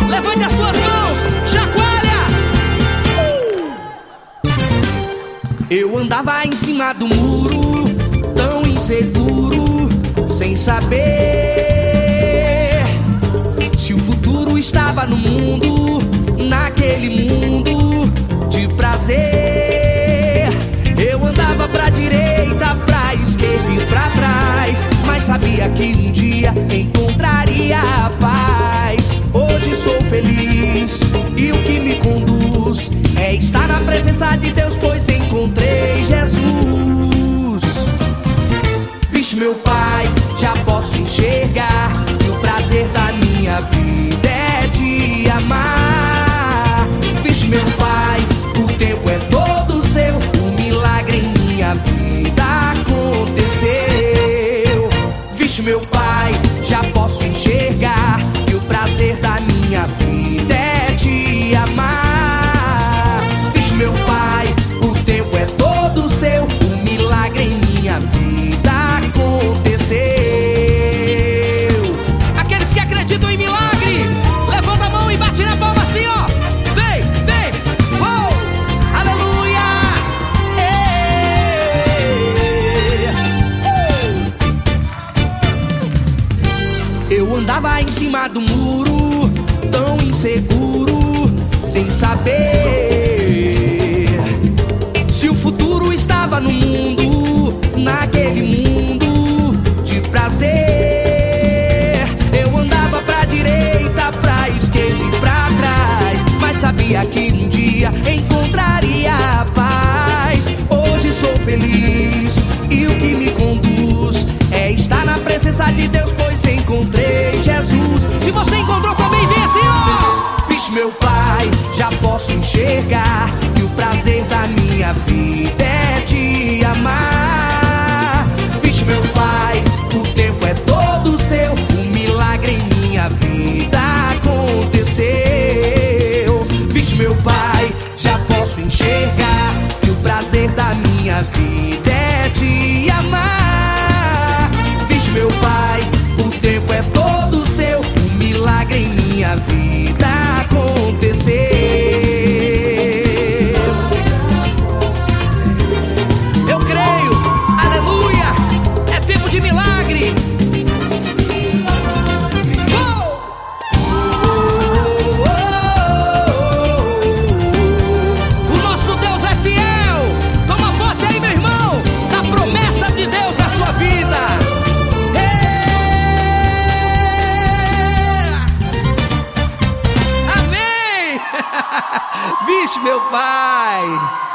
Levante as tuas mãos, chacoalha. Eu andava em cima do muro, tão inseguro, sem saber se o futuro estava no mundo, naquele mundo de prazer. Eu andava pra direita, pra esquerda e pra trás, mas sabia que um dia encontraria a paz. Hoje sou feliz e o que me conduz é estar na presença de Deus, pois encontrei Jesus. Vixe, meu Pai, já posso enxergar que o prazer da minha vida é te amar. Vixe, meu Pai, o tempo é todo seu, um milagre em minha vida aconteceu. Vixe, meu Pai, já posso enxergar que o prazer da minha vida é te amar. Vixe, meu Pai, o tempo é todo seu, um milagre em minha vida aconteceu. Aqueles que acreditam em milagre, levanta a mão e bate na palma assim, ó. Vem, vem, oh, aleluia. Eu andava em cima do muro, tão inseguro, sem saber se o futuro estava no mundo, naquele mundo de prazer. Eu andava pra direita, pra esquerda e pra trás, mas sabia que um dia encontraria a paz. Hoje sou feliz e o que me conduz é estar na presença de Deus, pois encontrei Jesus. Se você encontrou também, vem assim, ó. Vixe, meu Pai, já posso enxergar que o prazer da minha vida é te amar. Vixe, meu Pai, o tempo é todo seu, um milagre em minha vida aconteceu. Vixe, meu Pai, já posso enxergar que o prazer da minha vida é te amar. Vixe, meu Pai, o tempo é todo seu, um milagre em minha vida aconteceu. Eu creio, aleluia, é tempo de milagre. O nosso Deus é fiel. Toma posse aí, meu irmão, da promessa de Deus na sua vida. Vixe, meu Pai.